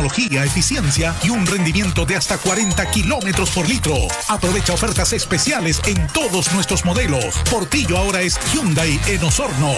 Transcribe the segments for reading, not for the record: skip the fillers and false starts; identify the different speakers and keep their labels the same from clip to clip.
Speaker 1: tecnología, eficiencia y un rendimiento de hasta 40 kilómetros por litro. Aprovecha ofertas especiales en todos nuestros modelos. Portillo ahora es Hyundai en Osorno.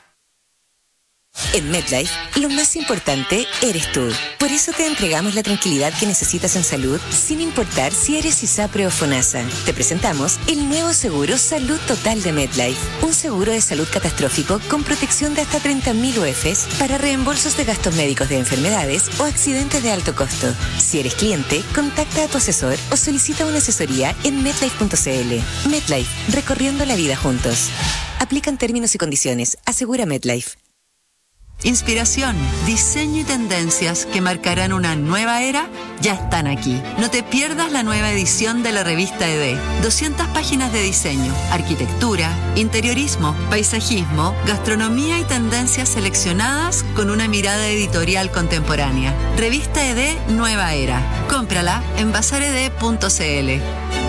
Speaker 2: En MetLife, lo más importante eres tú. Por eso te entregamos la tranquilidad que necesitas en salud, sin importar si eres ISAPRE o FONASA. Te presentamos el nuevo seguro Salud Total de MetLife. Un seguro de salud catastrófico con protección de hasta 30.000 UFs para reembolsos de gastos médicos de enfermedades o accidentes de alto costo. Si eres cliente, contacta a tu asesor o solicita una asesoría en MetLife.cl. MetLife, recorriendo la vida juntos. Aplican términos y condiciones. Asegura MetLife.
Speaker 3: Inspiración, diseño y tendencias que marcarán una nueva era ya están aquí. No te pierdas la nueva edición de la revista ED. 200 páginas de diseño, arquitectura, interiorismo, paisajismo, gastronomía y tendencias seleccionadas con una mirada editorial contemporánea. Revista ED Nueva Era. Cómprala en bazared.cl.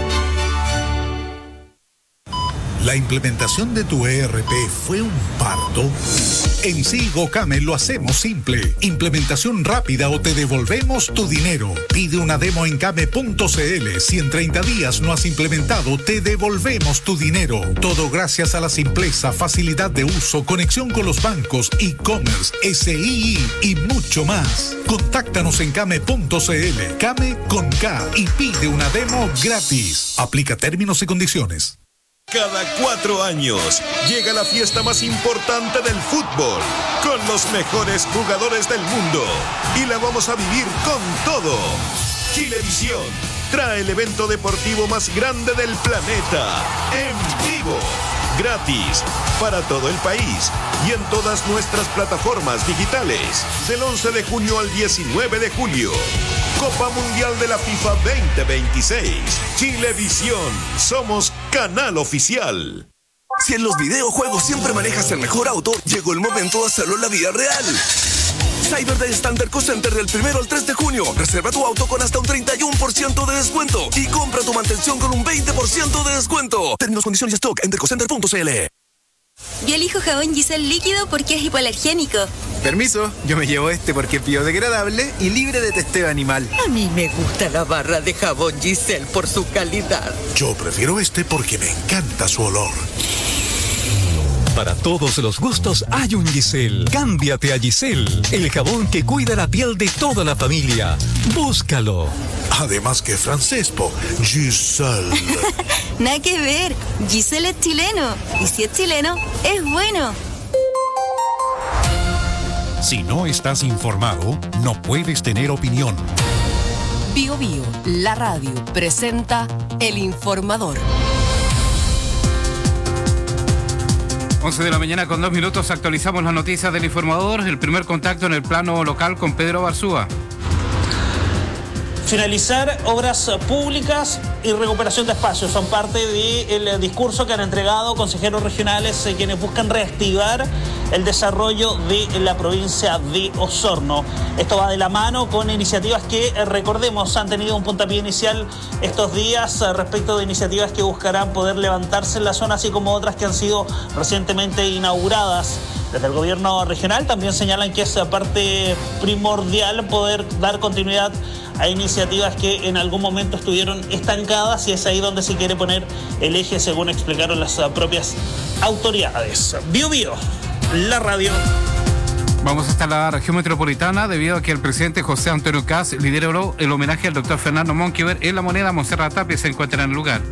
Speaker 1: ¿La implementación de tu ERP fue un parto? En Sigo Came lo hacemos simple. Implementación rápida o te devolvemos tu dinero. Pide una demo en came.cl. Si en 30 días no has implementado, te devolvemos tu dinero. Todo gracias a la simpleza, facilidad de uso, conexión con los bancos, e-commerce, SII y mucho más. Contáctanos en came.cl. Came con K y pide una demo gratis. Aplica términos y condiciones.
Speaker 4: Cada 4 años llega la fiesta más importante del fútbol, con los mejores jugadores del mundo. Y la vamos a vivir con todo. Chilevisión trae el evento deportivo más grande del planeta, en vivo, gratis, para todo el país y en todas nuestras plataformas digitales, del 11 de junio al 19 de julio. Copa Mundial de la FIFA 2026. Chilevisión. Somos canal oficial.
Speaker 5: Si en los videojuegos siempre manejas el mejor auto, llegó el momento de hacerlo en la vida real. Cyber Day Standard Co Center del 1 al 3 de junio. Reserva tu auto con hasta un 31% de descuento y compra tu mantención con un 20% de descuento. Términos, condiciones y stock en dercocenter.cl.
Speaker 6: Yo elijo jabón Giselle líquido porque es hipoalergénico.
Speaker 7: Permiso, yo me llevo este porque es biodegradable y libre de testeo animal.
Speaker 8: A mí me gusta la barra de jabón Giselle por su calidad.
Speaker 1: Yo prefiero este porque me encanta su olor.
Speaker 9: Para todos los gustos hay un Giselle. Cámbiate a Giselle, el jabón que cuida la piel de toda la familia. Búscalo.
Speaker 1: Además que francés, Giselle.
Speaker 6: Nada que ver, Giselle es chileno. Y si es chileno, es bueno.
Speaker 10: Si no estás informado, no puedes tener opinión.
Speaker 11: Bio Bio, la radio, presenta El Informador.
Speaker 12: 11 de la mañana con 2 minutos, actualizamos las noticias del Informador. El primer contacto en el plano local con Pedro Barzúa.
Speaker 13: Finalizar obras públicas y recuperación de espacios son parte del discurso que han entregado consejeros regionales quienes buscan reactivar el desarrollo de la provincia de Osorno. Esto va de la mano con iniciativas que, recordemos, han tenido un puntapié inicial estos días respecto de iniciativas que buscarán poder levantarse en la zona, así como otras que han sido recientemente inauguradas. Desde el gobierno regional también señalan que es parte primordial poder dar continuidad a iniciativas que en algún momento estuvieron estancadas y es ahí donde se quiere poner el eje, según explicaron las propias autoridades. Bio Bio, la radio.
Speaker 12: Vamos hasta la región metropolitana debido a que el presidente José Antonio Kast lideró el homenaje al doctor Fernando Monkever en La Moneda. Montserrat Tapia se encuentra en el lugar.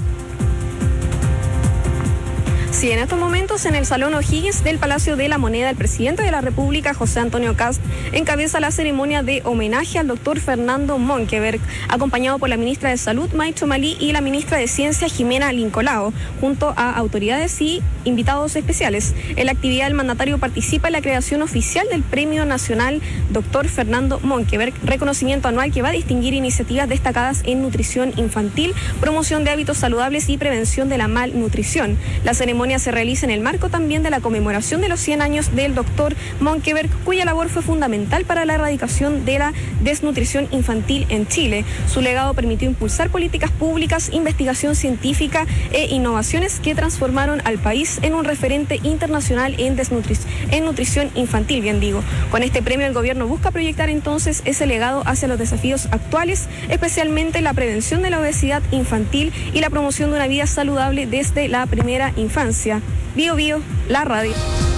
Speaker 14: Sí, en estos momentos en el Salón O'Higgins del Palacio de la Moneda, el presidente de la República, José Antonio Kast, encabeza la ceremonia de homenaje al doctor Fernando Monkever, acompañado por la ministra de Salud, Maicho Malí, y la ministra de Ciencia, Jimena Lincolao, junto a autoridades y invitados especiales. En la actividad, el mandatario participa en la creación oficial del Premio Nacional Doctor Fernando Monkever, reconocimiento anual que va a distinguir iniciativas destacadas en nutrición infantil, promoción de hábitos saludables y prevención de la malnutrición. La ceremonia ceremonia se realiza en el marco también de la conmemoración de los 100 años del doctor Monkeberg, cuya labor fue fundamental para la erradicación de la desnutrición infantil en Chile. Su legado permitió impulsar políticas públicas, investigación científica e innovaciones que transformaron al país en un referente internacional en nutrición infantil, bien digo. Con este premio el gobierno busca proyectar entonces ese legado hacia los desafíos actuales, especialmente la prevención de la obesidad infantil y la promoción de una vida saludable desde la primera infancia. Bio Bio, la radio.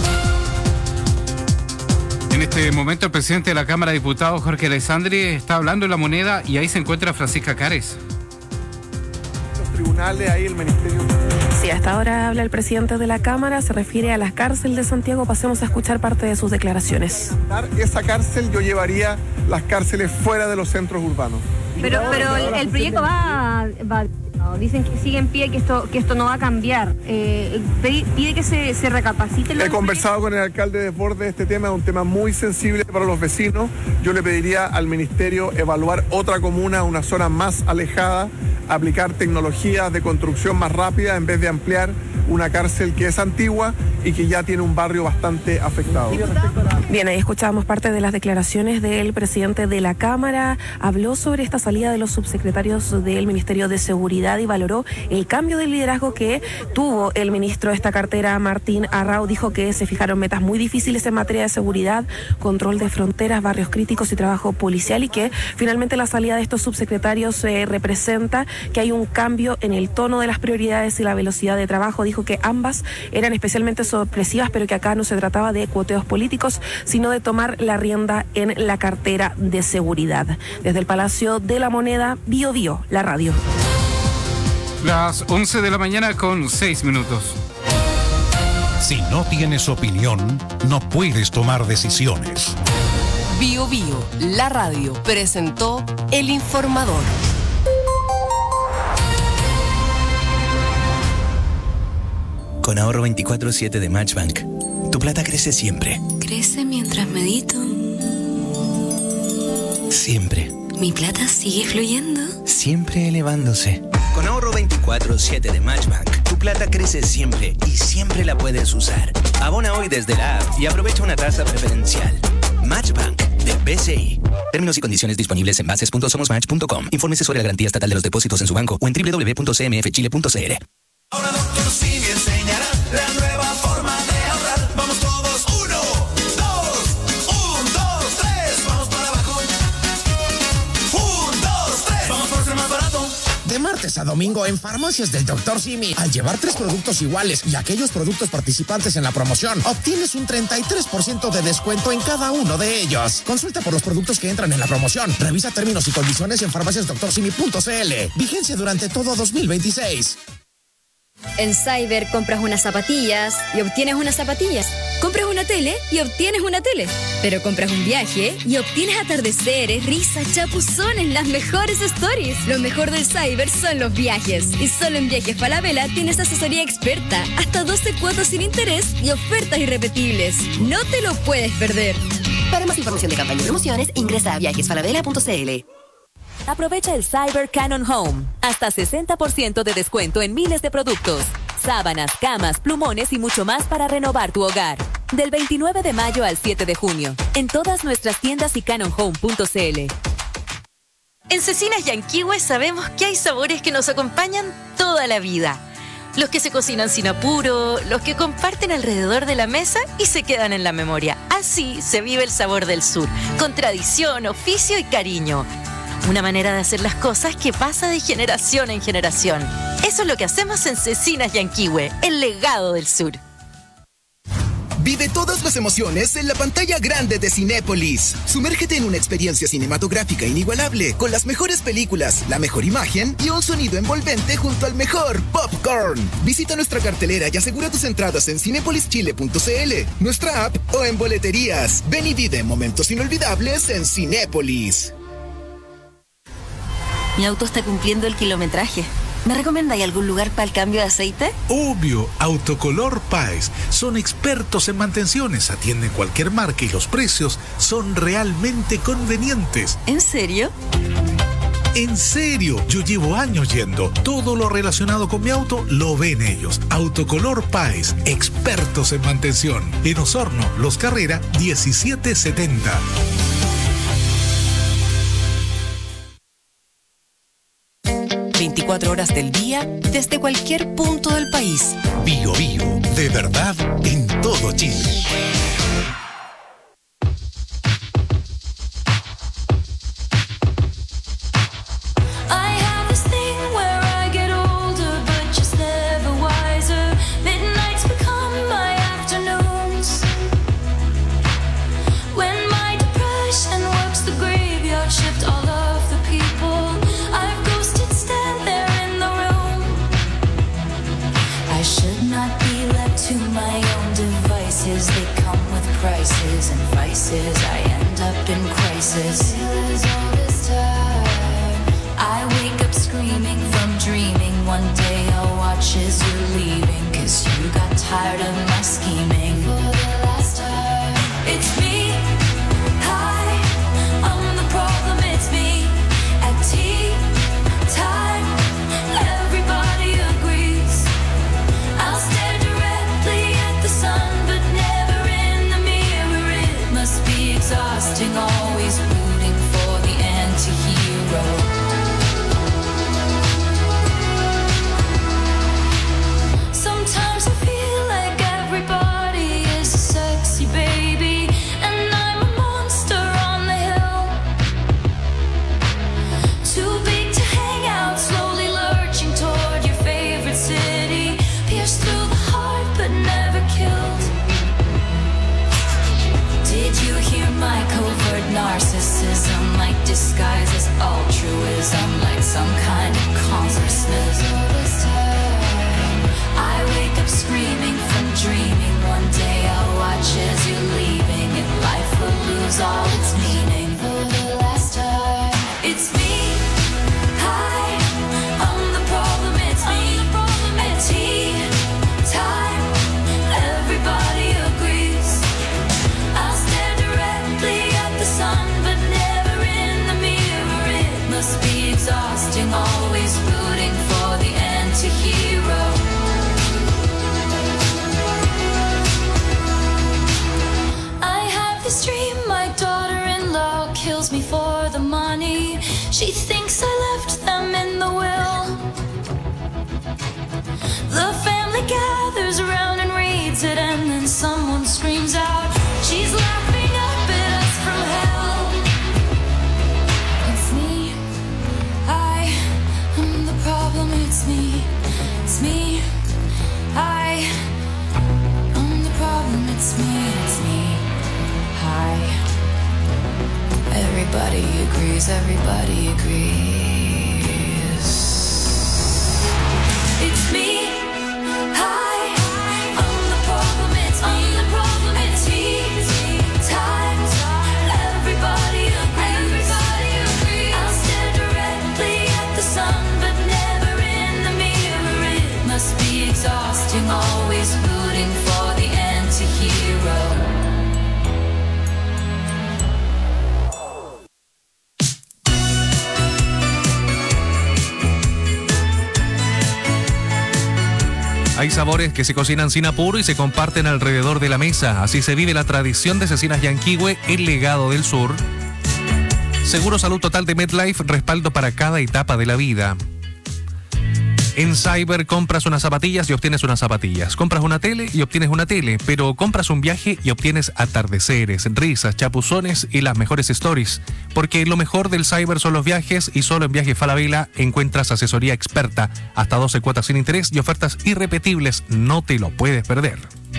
Speaker 12: En este momento el presidente de la Cámara de Diputados, Jorge Alessandri, está hablando en La Moneda y ahí se encuentra Francisca Cares.
Speaker 15: Los tribunales, ahí el ministerio.
Speaker 16: Sí, hasta ahora habla el presidente de la Cámara, se refiere a la cárcel de Santiago. Pasemos a escuchar parte de sus declaraciones.
Speaker 15: Esa cárcel yo llevaría las cárceles fuera de los centros urbanos.
Speaker 17: Pero el proyecto va dicen que sigue en pie, que esto no va a cambiar. Pide que se recapacite.
Speaker 15: He conversado con el alcalde de Desbordes, este tema es un tema muy sensible para los vecinos. Yo le pediría al ministerio evaluar otra comuna, una zona más alejada, aplicar tecnologías de construcción más rápida en vez de ampliar una cárcel que es antigua y que ya tiene un barrio bastante afectado.
Speaker 16: Bien, ahí escuchábamos parte de las declaraciones del presidente de la Cámara. Habló sobre esta salida de los subsecretarios del Ministerio de Seguridad y valoró el cambio de liderazgo que tuvo el ministro de esta cartera, Martín Arrau. Dijo que se fijaron metas muy difíciles en materia de seguridad, control de fronteras, barrios críticos y trabajo policial, y que finalmente la salida de estos subsecretarios representa que hay un cambio en el tono de las prioridades y la velocidad de trabajo. Dijo que ambas eran especialmente sorpresivas, pero que acá no se trataba de cuoteos políticos, sino de tomar la rienda en la cartera de seguridad. Desde el Palacio de la Moneda, Bio Bio, la radio.
Speaker 12: Las 11 de la mañana con 6 minutos.
Speaker 10: Si no tienes opinión, no puedes tomar decisiones.
Speaker 11: Bio Bio, la radio, presentó El Informador.
Speaker 18: Con ahorro 24/7 de Matchbank, tu plata crece siempre.
Speaker 19: Crece mientras medito.
Speaker 18: Siempre.
Speaker 19: Mi plata sigue fluyendo.
Speaker 18: Siempre elevándose. Con ahorro 24/7 de Matchbank, tu plata crece siempre y siempre la puedes usar. Abona hoy desde la app y aprovecha una tasa preferencial. Matchbank de BCI. Términos y condiciones disponibles en bases.somosmatch.com. Infórmese sobre la garantía estatal de los depósitos en su banco o en www.cmfchile.cl.
Speaker 5: Ahora Dr. Simi enseñará la nueva forma de ahorrar. Vamos todos, 1, 2, 3. Vamos para abajo. 1, 2, 3. Vamos por ser más barato.
Speaker 20: De martes a domingo en Farmacias del Dr. Simi, al llevar 3 productos iguales y aquellos productos participantes en la promoción, obtienes un 33% de descuento en cada uno de ellos. Consulta por los productos que entran en la promoción. Revisa términos y condiciones en farmaciasdoctorsimi.cl. Vigencia durante todo 2026.
Speaker 21: En Cyber compras unas zapatillas y obtienes unas zapatillas. Compras una tele y obtienes una tele. Pero compras un viaje y obtienes atardeceres, risas, chapuzones, las mejores stories. Lo mejor del Cyber son los viajes. Y solo en Viajes Falabella tienes asesoría experta, hasta 12 cuotas sin interés y ofertas irrepetibles. No te lo puedes perder.
Speaker 22: Para más información de campañas y promociones, ingresa a viajesfalabella.cl.
Speaker 23: Aprovecha el Cyber Canon Home. Hasta 60% de descuento en miles de productos. Sábanas, camas, plumones y mucho más para renovar tu hogar. Del 29 de mayo al 7 de junio. En todas nuestras tiendas y canonhome.cl.
Speaker 24: En Cecinas Yanquihue sabemos que hay sabores que nos acompañan toda la vida. Los que se cocinan sin apuro, los que comparten alrededor de la mesa y se quedan en la memoria. Así se vive el sabor del sur, con tradición, oficio y cariño. Una manera de hacer las cosas que pasa de generación en generación. Eso es lo que hacemos en Cecinas Yanquihue, el legado del sur.
Speaker 25: Vive todas las emociones en la pantalla grande de Cinépolis. Sumérgete en una experiencia cinematográfica inigualable, con las mejores películas, la mejor imagen y un sonido envolvente junto al mejor popcorn. Visita nuestra cartelera y asegura tus entradas en cinepolischile.cl, nuestra app o en boleterías. Ven y vive momentos inolvidables en Cinépolis.
Speaker 6: Mi auto está cumpliendo el kilometraje. ¿Me recomendáis algún lugar para el cambio de aceite?
Speaker 1: Obvio, Autocolor Páez. Son expertos en mantenciones, atienden cualquier marca y los precios son realmente convenientes.
Speaker 6: ¿En serio?
Speaker 1: En serio, yo llevo años yendo. Todo lo relacionado con mi auto lo ven ellos. Autocolor Páez, expertos en mantención. En Osorno, Los Carrera 1770.
Speaker 11: ...24 horas del día, desde cualquier punto del país.
Speaker 10: Bio Bio, de verdad, en todo Chile.
Speaker 2: I end up in crisis. All this time, I wake up screaming from dreaming. One day I'll watch as you're leaving, 'cause you got tired of my scheming. For the last time, it's me. Hi, I'm the problem, it's me. At tea time, everybody agrees. I'll stare directly at the sun, but never in the mirror. It must be exhausting, always rooting for the anti-hero. Sometimes I feel like everybody is a sexy baby, and I'm a monster on the hill. Too big to hang out, slowly lurching toward your favorite city. Pierced through the heart but never killed. Did you hear my covert narcissism? Like disguise as altruism, like some kind of consciousness. All this time, I wake up screaming from dreaming. One day I'll watch as you're leaving, and life will lose all its meaning. For the last time, it's me. Hi, I'm the problem, it's me. At tea time, everybody agrees. I'll stare directly at the sun, but never in the mirror. It must be exhausting, always rooting for the anti-hero. I have this dream, my daughter-in-law kills me for the money. She thinks I left them in the will. The family gathers around and reads it, and then someone screams out, she's laughing up at us from hell. It's me. I am the problem, it's me. It's me. I am the problem, it's me. It's me. Hi. Everybody agrees, everybody agrees. It's me. Hi. I'm the problem, it's me. I'm the problem, it's me. Time. Everybody agrees. Everybody agrees. I'll stare directly at the sun, but never in the mirror. It must be exhausting, always rooting for the anti-hero.
Speaker 3: Hay sabores que se cocinan sin apuro y se comparten alrededor de la mesa. Así se vive la tradición de Cecinas Yanquihue, el legado del sur. Seguro Salud Total de MedLife, respaldo para cada etapa de la vida. En Cyber compras unas zapatillas y obtienes unas zapatillas. Compras una tele y obtienes una tele. Pero compras un viaje y obtienes atardeceres, risas, chapuzones y las mejores stories. Porque lo mejor del Cyber son los viajes, y solo en Viajes Falabella encuentras asesoría experta, hasta 12 cuotas sin interés y ofertas irrepetibles. No te lo puedes perder.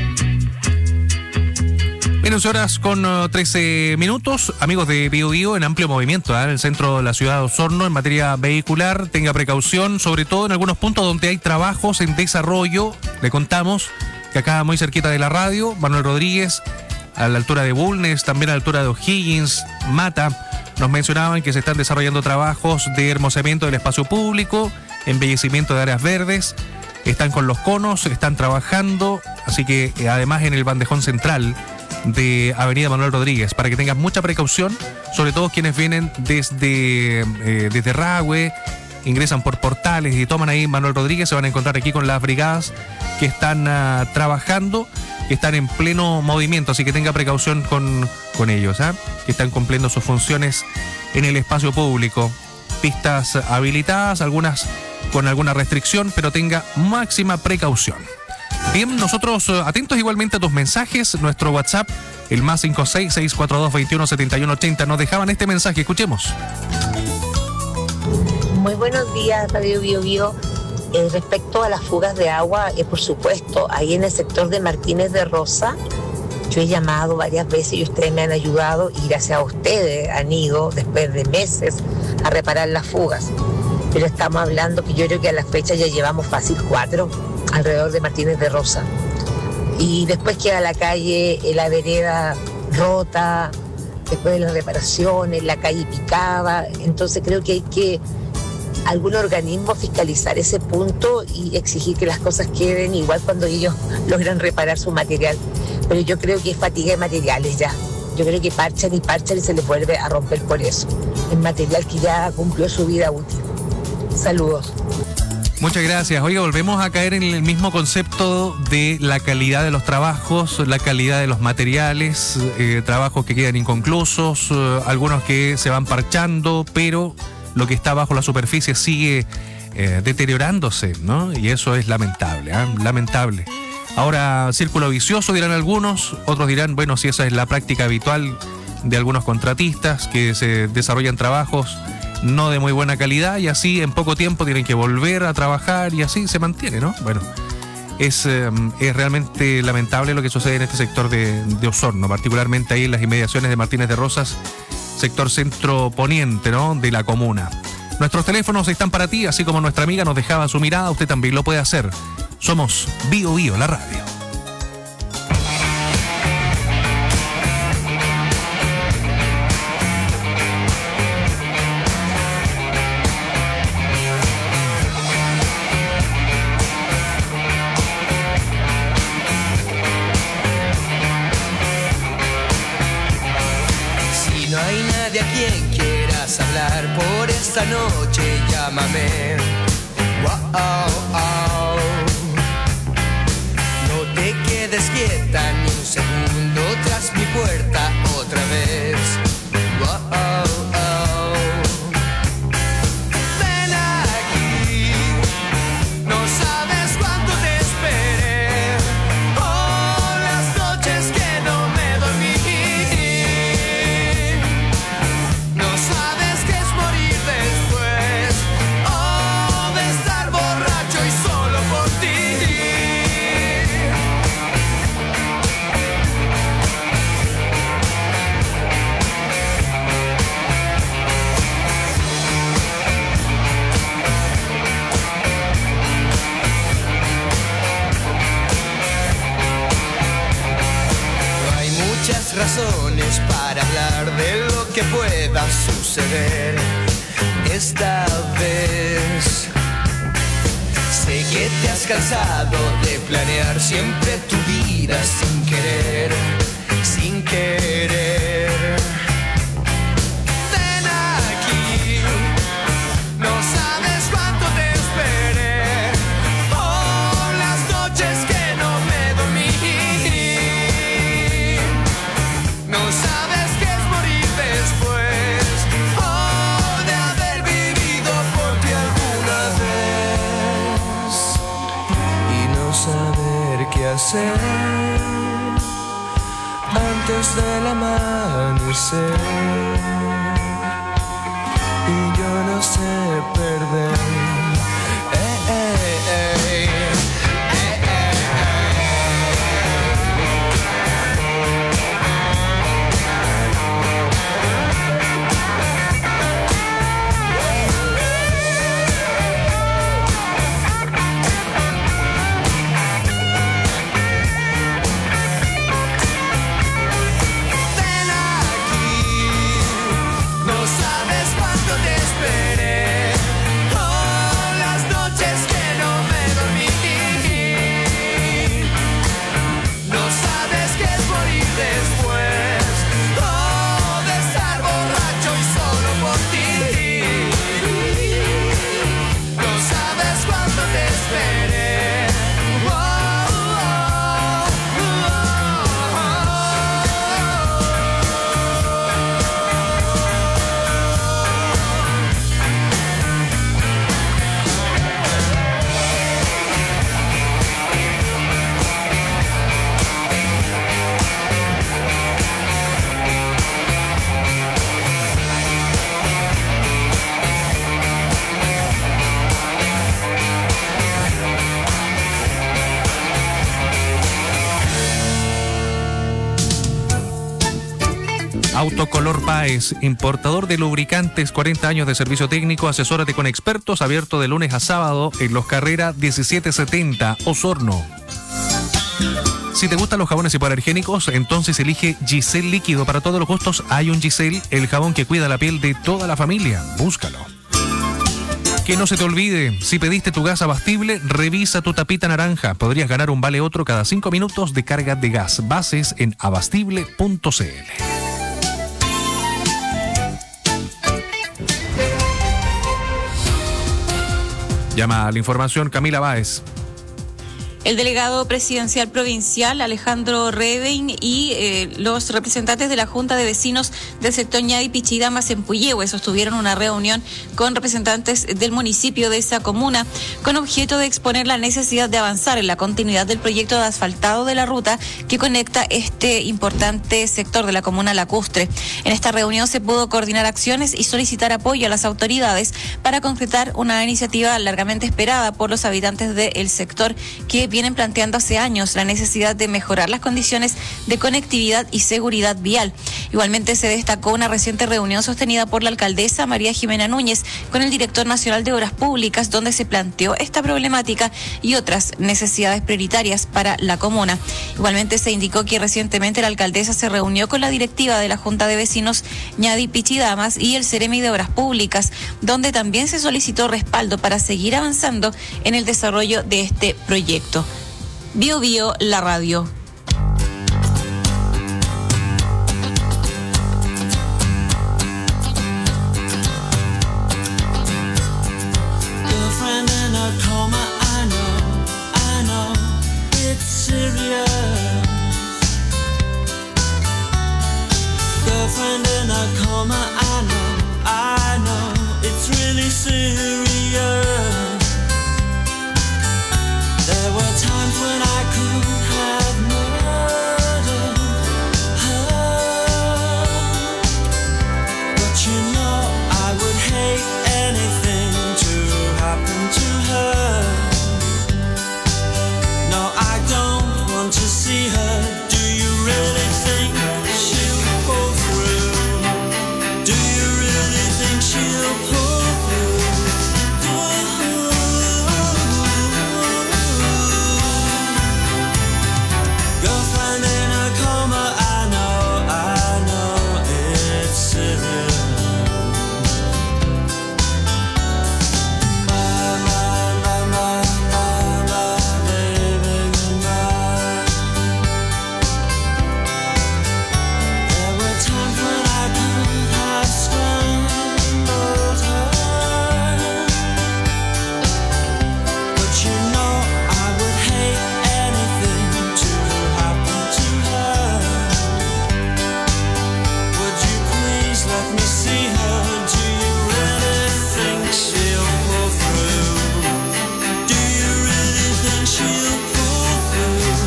Speaker 3: 11 con 13 minutos, amigos de Bio Bio, en amplio movimiento en el centro de la ciudad de Osorno en materia vehicular. Tenga precaución, sobre todo en algunos puntos donde hay trabajos en desarrollo. Le contamos que acá muy cerquita de la radio, Manuel Rodríguez, a la altura de Bulnes, también a la altura de O'Higgins, Mata, nos mencionaban que se están desarrollando trabajos de hermosamiento del espacio público, embellecimiento de áreas verdes. Están con los conos, están trabajando, así que además en el bandejón central, de Avenida Manuel Rodríguez, para que tengan mucha precaución, sobre todo quienes vienen desde Rahue, ingresan por Portales y toman ahí Manuel Rodríguez, se van a encontrar aquí con las brigadas que están trabajando, que están en pleno movimiento, así que tenga precaución con ellos, que están cumpliendo sus funciones en el espacio público. Pistas habilitadas, algunas con alguna restricción, pero tenga máxima precaución. Bien, nosotros atentos igualmente a tus mensajes, nuestro WhatsApp, el más 56642217180, nos dejaban este mensaje, escuchemos.
Speaker 4: Muy buenos días, Radio Bio Bio. Respecto a las fugas de agua, por supuesto, ahí en el sector de Martínez de Rosa, yo he llamado varias veces y ustedes me han ayudado y gracias a ustedes han ido después de meses a reparar las fugas. Pero estamos hablando que yo creo que a la fecha ya llevamos fácil 4 alrededor de Martínez de Rosa. Y después queda la calle, la vereda rota, después de las reparaciones, la calle picada. Entonces creo que hay que algún organismo fiscalizar ese punto y exigir que las cosas queden igual cuando ellos logran reparar su material. Pero yo creo que es fatiga de materiales ya. Yo creo que parchan y se les vuelve a romper por eso. El material que ya cumplió su vida útil. Saludos.
Speaker 3: Muchas gracias. Oiga, volvemos a caer en el mismo concepto de la calidad de los trabajos, la calidad de los materiales, trabajos que quedan inconclusos, algunos que se van parchando, pero lo que está bajo la superficie sigue deteriorándose, ¿no? Y eso es lamentable, lamentable. Ahora, círculo vicioso dirán algunos, otros dirán, bueno, si esa es la práctica habitual de algunos contratistas que se desarrollan trabajos no de muy buena calidad y así en poco tiempo tienen que volver a trabajar y así se mantiene, ¿no? Bueno, es realmente lamentable lo que sucede en este sector de Osorno, particularmente ahí en las inmediaciones de Martínez de Rosas, sector centro-poniente, ¿no?, de la comuna. Nuestros teléfonos están para ti, así como nuestra amiga nos dejaba su mirada, usted también lo puede hacer. Somos Bio Bio, la radio.
Speaker 7: Si no hay nadie a quien quieras hablar por esta noche, llámame. Wow, oh. No te quedes quieta ni un segundo tras mi puerta otra vez. Wow, oh. Ven aquí, no sabes cuánto te esperé. Oh, las noches que no me dormí. No sabes qué es morir después. Oh, de estar borracho y solo por ti. No hay muchas razones para hablar de lo que pueda suceder esta vez. Sé que te has cansado de planear siempre tu vida sin querer, sin querer. Ven aquí, no sabes cuánto te esperé. Oh, las noches que no me dormí. No sabes qué es morir después. Oh, de haber vivido por ti alguna vez y no saber qué hacer antes del amanecer. Y yo no sé perder. Ven aquí, no sabes cuánto te esperé. Oh, las noches que no me dormí. No sabes qué es morir después.
Speaker 3: Autocolor Páez, importador de lubricantes, 40 años de servicio técnico, asesórate con expertos, abierto de lunes a sábado en Los Carrera 1770, Osorno. Si te gustan los jabones hipoalergénicos, entonces elige Giselle Líquido. Para todos los gustos hay un Giselle, el jabón que cuida la piel de toda la familia. Búscalo. Que no se te olvide, si pediste tu gas abastible, revisa tu tapita naranja. Podrías ganar un vale otro cada 5 minutos de carga de gas. Bases en abastible.cl. Llama a la información Camila Báez.
Speaker 8: El delegado presidencial provincial Alejandro Redein y los representantes de la Junta de Vecinos del sector Ñadi Pichidamas en Puyehue sostuvieron una reunión con representantes del municipio de esa comuna con objeto de exponer la necesidad de avanzar en la continuidad del proyecto de asfaltado de la ruta que conecta este importante sector de la comuna lacustre. En esta reunión se pudo coordinar acciones y solicitar apoyo a las autoridades para concretar una iniciativa largamente esperada por los habitantes del sector que vienen planteando hace años la necesidad de mejorar las condiciones de conectividad y seguridad vial. Igualmente se destacó una reciente reunión sostenida por la alcaldesa María Jimena Núñez con el director nacional de Obras Públicas, donde se planteó esta problemática y otras necesidades prioritarias para la comuna. Igualmente se indicó que recientemente la alcaldesa se reunió con la directiva de la Junta de Vecinos Ñadi Pichidamas y el Ceremi de Obras Públicas, donde también se solicitó respaldo para seguir avanzando en el desarrollo de este proyecto. Bio Bio, la radio.
Speaker 7: Girlfriend in a coma, I know, it's serious. Girlfriend in a coma, I know, it's really serious. There were times when I could have murdered her, but you know I would hate anything to happen to her. No, I don't want to see her. Do you really think she'll pull through? Do you really think she'll pull through? Girlfriend in a coma, I know, it's serious. My baby, goodbye. There were times when I could have strangled her, but you know I would hate anything to happen to her. Would you please let me see her? Do you really think she'll pull through? Do you really think she'll pull through?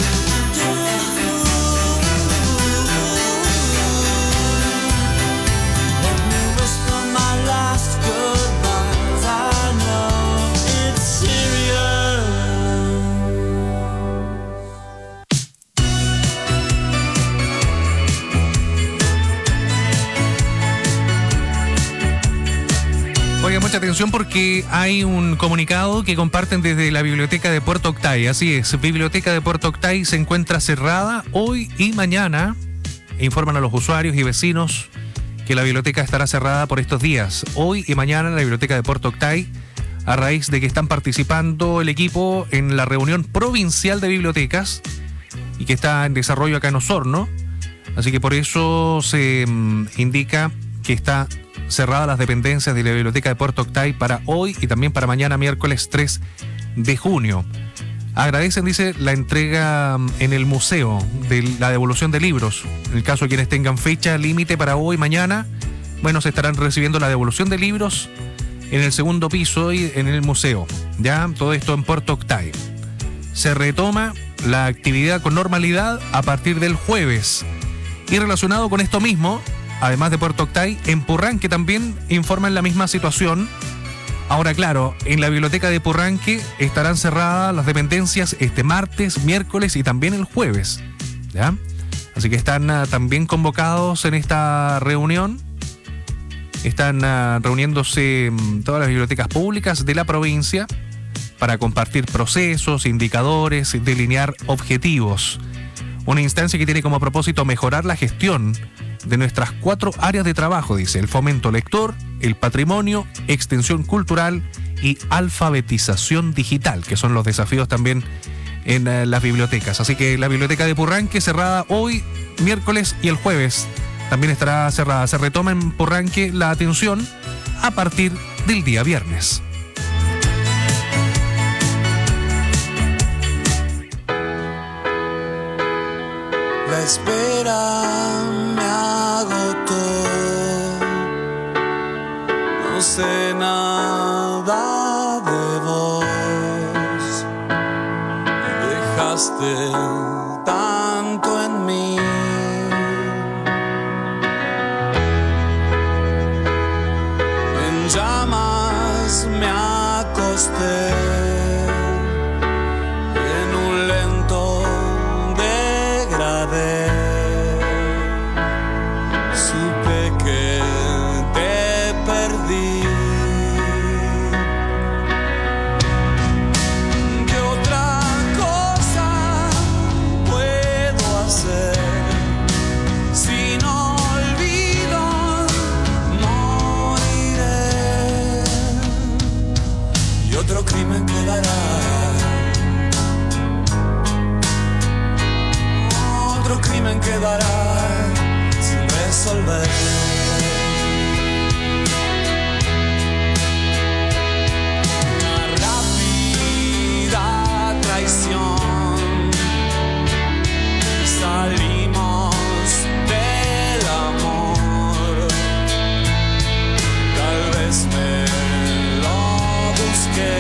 Speaker 7: Let me whisper my last goodbyes. I know it's serious.
Speaker 3: Oiga, mucha atención porque hay un comunicado que comparten desde la Biblioteca de Puerto Octay. Así es, Biblioteca de Puerto Octay se encuentra cerrada hoy y mañana. Informan a los usuarios y vecinos que la biblioteca estará cerrada por estos días. Hoy y mañana en la Biblioteca de Puerto Octay, a raíz de que están participando el equipo en la reunión provincial de bibliotecas y que está en desarrollo acá en Osorno. Así que por eso se indica que está cerradas las dependencias de la Biblioteca de Puerto Octay para hoy y también para mañana, miércoles 3 de junio. Agradecen, dice, la entrega en el museo de la devolución de libros. En el caso de quienes tengan fecha límite para hoy y mañana, bueno, se estarán recibiendo la devolución de libros en el segundo piso y en el museo. Ya, todo esto en Puerto Octay. Se retoma la actividad con normalidad a partir del jueves. Y relacionado con esto mismo, además de Puerto Octay, en Purranque también informan la misma situación. Ahora, claro, en la biblioteca de Purranque estarán cerradas las dependencias este martes, miércoles y también el jueves. ¿Ya? Así que están también convocados en esta reunión. Están reuniéndose todas las bibliotecas públicas de la provincia para compartir procesos, indicadores, delinear objetivos. Una instancia que tiene como propósito mejorar la gestión de nuestras 4 áreas de trabajo, dice: el fomento lector, el patrimonio, extensión cultural y alfabetización digital, que son los desafíos también en las bibliotecas. Así que la biblioteca de Purranque cerrada hoy, miércoles, y el jueves también estará cerrada. Se retoma en Purranque la atención a partir del día viernes.
Speaker 7: La espera me agotó, no sé nada de vos, dejaste tanto en mí. En llamas me acosté, en un lento degradé. Supe que te perdí. ¿Qué otra cosa puedo hacer si no olvido? Moriré y otro crimen quedará. Otro crimen quedará sin resolver. Una rápida traición. Salimos del amor. Tal vez me lo busqué.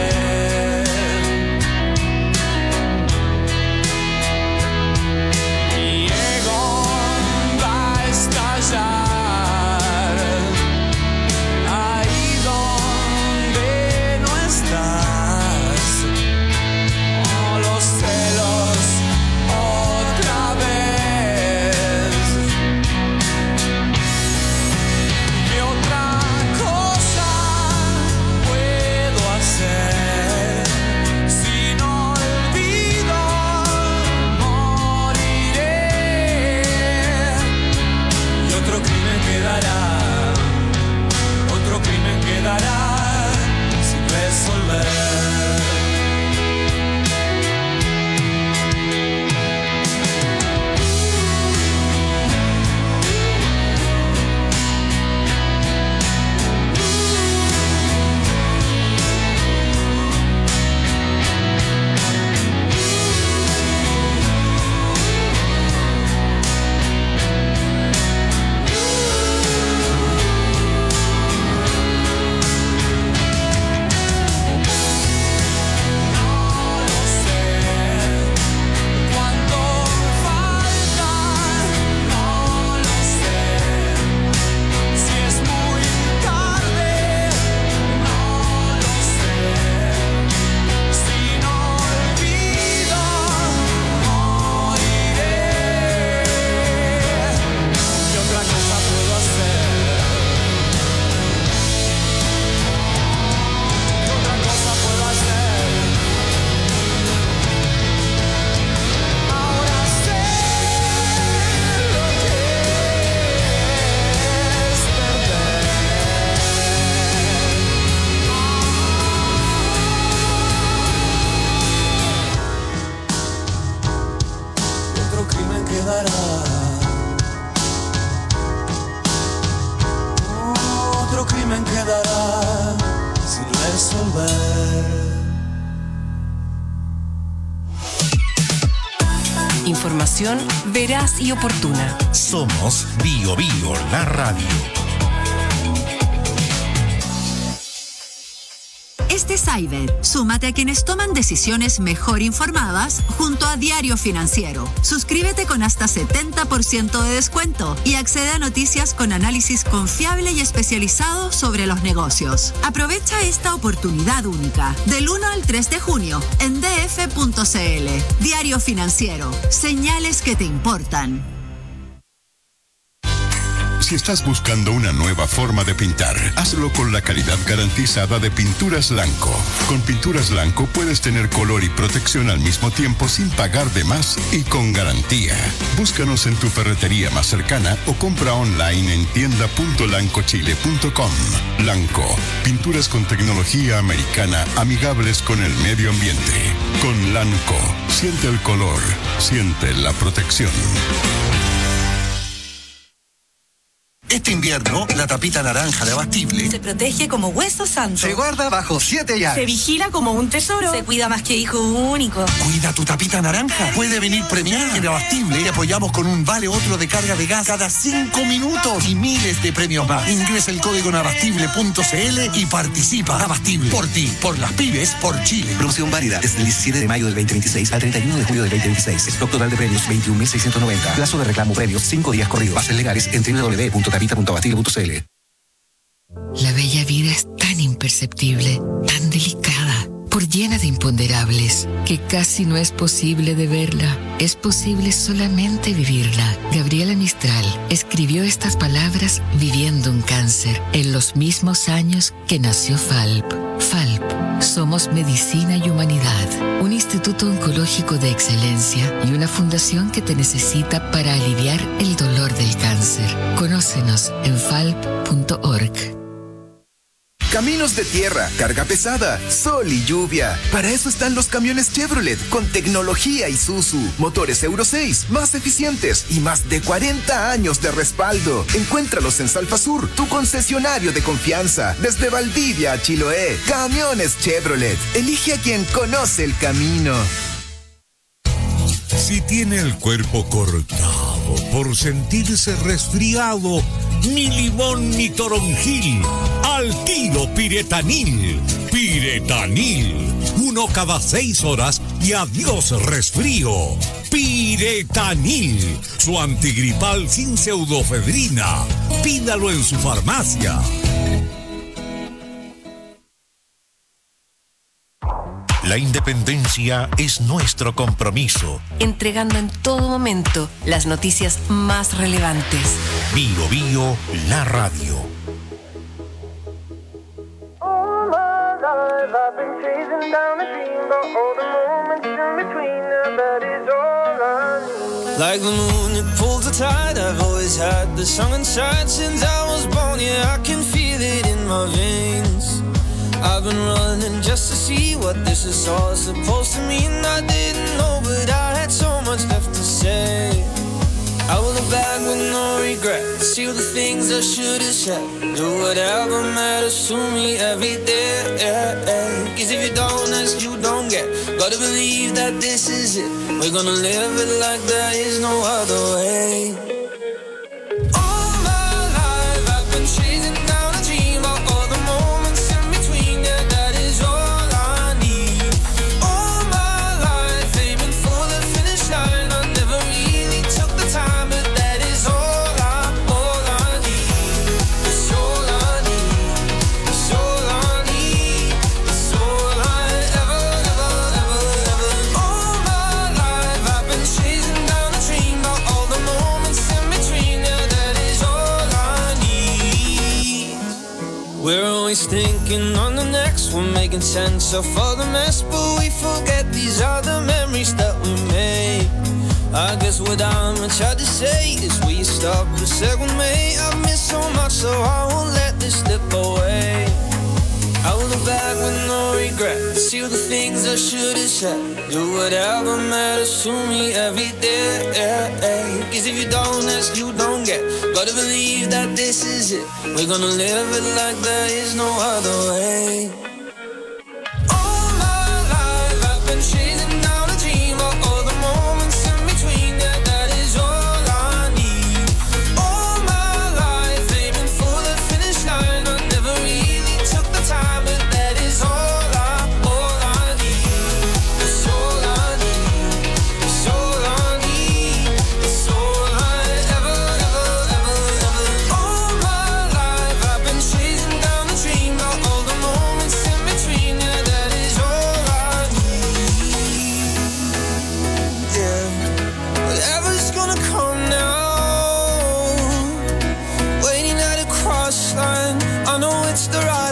Speaker 7: Ahí donde no estás, oh, los celos otra vez. ¿Qué otra cosa puedo hacer si no olvido? Moriré y otro crimen quedará. Otro crimen quedará sin resolver. Otro crimen quedará sin resolver.
Speaker 11: Información veraz y oportuna.
Speaker 10: Somos Bio Bio, la radio.
Speaker 9: Este Cyber, súmate a quienes toman decisiones mejor informadas junto a Diario Financiero. Suscríbete con hasta 70% de descuento y accede a noticias con análisis confiable y especializado sobre los negocios. Aprovecha esta oportunidad única del 1 al 3 de junio en df.cl. Diario Financiero, señales que te importan.
Speaker 13: si estás buscando una nueva forma de pintar, hazlo con la calidad garantizada de Pinturas Lanco. Con Pinturas Lanco puedes tener color y protección al mismo tiempo sin pagar de más y con garantía. Búscanos en tu ferretería más cercana o compra online en tienda.lancochile.com. Lanco, pinturas con tecnología americana amigables con el medio ambiente. Con Lanco, siente el color, siente la protección.
Speaker 14: Este invierno, la tapita naranja de Abastible
Speaker 15: se protege como hueso santo.
Speaker 14: se guarda bajo 7 llaves.
Speaker 15: Se vigila como un tesoro. Se cuida más que hijo único.
Speaker 14: Cuida tu tapita naranja. Puede venir premiada. En Abastible te apoyamos con un vale otro de carga de gas cada 5 minutos y miles de premios más. Ingresa el código en abastible.cl y participa. Abastible. Por ti, por las pymes, por Chile.
Speaker 16: Promoción válida desde el 17 de mayo del 2026 al 31 de julio del 2026. Stock total de premios 21.690. Plazo de reclamo premios 5 días corridos. Bases legales en www.tapita.abastible.cl.
Speaker 17: La bella vida es tan imperceptible, tan delicada, por llena de imponderables, que casi no es posible de verla. Es posible solamente vivirla. Gabriela Mistral escribió estas palabras viviendo un cáncer en los mismos años que nació FALP. FALP. Somos Medicina y Humanidad, un instituto oncológico de excelencia y una fundación que te necesita para aliviar el dolor del cáncer. Conócenos en falp.org.
Speaker 25: Caminos de tierra, carga pesada, sol y lluvia. Para eso están los camiones Chevrolet con tecnología Isuzu, motores Euro 6, más eficientes y más de 40 años de respaldo. Encuéntralos en Salfasur, tu concesionario de confianza. Desde Valdivia a Chiloé, camiones Chevrolet. Elige a quien conoce el camino.
Speaker 1: Si tiene el cuerpo cortado por sentirse resfriado, ni limón ni toronjil, al tiro Piretanil. Piretanil, 1 cada 6 horas y adiós resfrío. Piretanil, su antigripal sin pseudofedrina. Pídalo en su farmacia.
Speaker 10: La independencia es nuestro compromiso.
Speaker 11: Entregando en todo momento las noticias más relevantes.
Speaker 10: Bio Bio, la radio.
Speaker 7: Like the moon, it pulls the tide. I've always had the song inside since I was born. Yeah, I can feel it in my veins. I've been running just to see what this is all supposed to mean. I didn't know, but I had so much left to say. I will look back with no regret. See all the things I should have said. Do whatever matters to me every day. Cause if you don't ask, you don't get. Gotta believe that this is it. We're gonna live it like there is no other way. All my life I've been chasing down a dream of all the moments in between. Yeah, that is all I need. All my life aiming for the finish line. I never really took the time, but that is all I need. It's all I need. It's all I need. It's all I ever. All my life I've been chasing down a dream of all the moments in between. Yeah, that is all I need. We're always thinking on the next one, making sense of all the mess, but we forget these are the memories that we made. I guess what I'm trying to say is will you stop for a second, mate? I've missed so much, so I won't let this slip away. I will look back with no regret. See all the things I should have said. Do whatever matters to me every day. Cause if you don't ask, you don't get. Gotta believe that this is it. We're gonna live it like there is no other way. All my life I've been chasing down a dream of all the moments in between. Yeah, that is all I need. All my life aiming for the finish line. I never really took the time, but that is all I need. It's all I need. It's all I need. It's all I ever. All my life I've been chasing down a dream of